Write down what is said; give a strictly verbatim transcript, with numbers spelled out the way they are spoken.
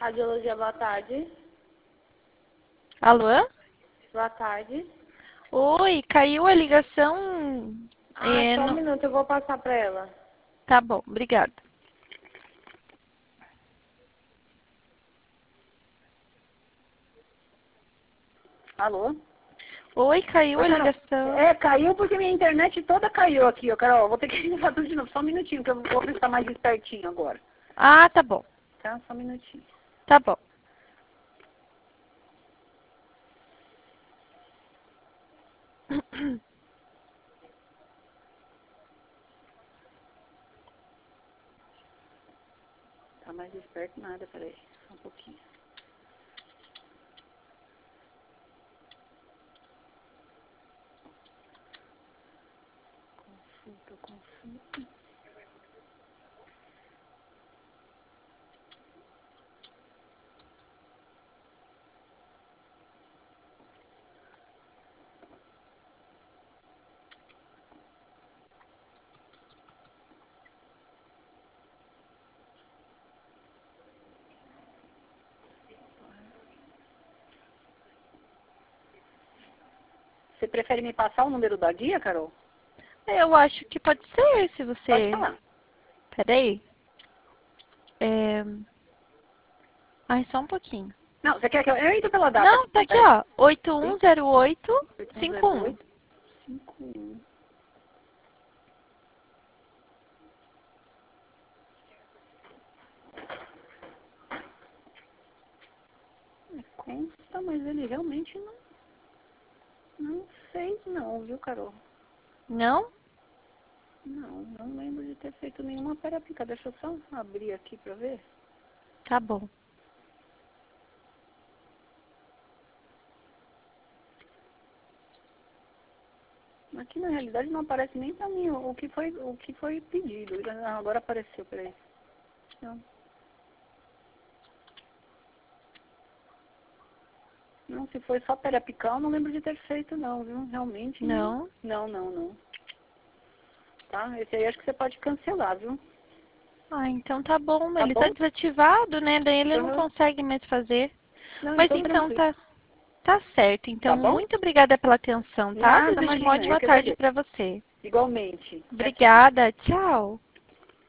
Radiologia, boa tarde. Alô? Boa tarde. Oi, caiu a ligação. Ah, É, só um no- minuto, eu vou passar para ela. Tá bom, obrigada. Alô? Oi, caiu Oi, a Carol. ligação. É, caiu porque minha internet toda caiu aqui, ó, Carol. Vou ter que ligar tudo de novo. Só um minutinho, que eu vou ver se tá mais espertinho agora. Ah, tá bom, Tá? Só um minutinho. tá bom. Tá mais esperto nada, peraí. Só um pouquinho. Consulta, consulta. Você prefere me passar o número da guia, Carol? Eu acho que pode ser, se Pode você... falar. Peraí. É... Ai, só um pouquinho. Não, você quer que eu... Eu entro pela data Não, aqui. tá aqui, Peraí. ó. oito um zero oito cinco um. oito um zero oito cinco um. Consta, mas ele realmente não, não fez não, viu, Carol? Não? Não, não lembro de ter feito nenhuma perapica. Deixa eu só abrir aqui pra ver. Tá bom. Aqui na realidade não aparece nem pra mim o que foi, o que foi pedido. Ah, agora apareceu, peraí. Não. Não, se foi só perapical, eu não lembro de ter feito não, viu? Realmente não. Não? Não, não, não. Tá? Esse aí acho que você pode cancelar, viu? Ah, então tá bom. Tá Ele tá bom? desativado, né? Daí ele não Uhum. consegue mais fazer. Não, Mas então então tranquilo. tá, tá certo. Então, Tá bom? muito obrigada pela atenção, tá? Nada, Desejo uma imagina, eu ótima que tarde agradeço. pra você. Igualmente. Tchau, tchau. Obrigada. Tchau.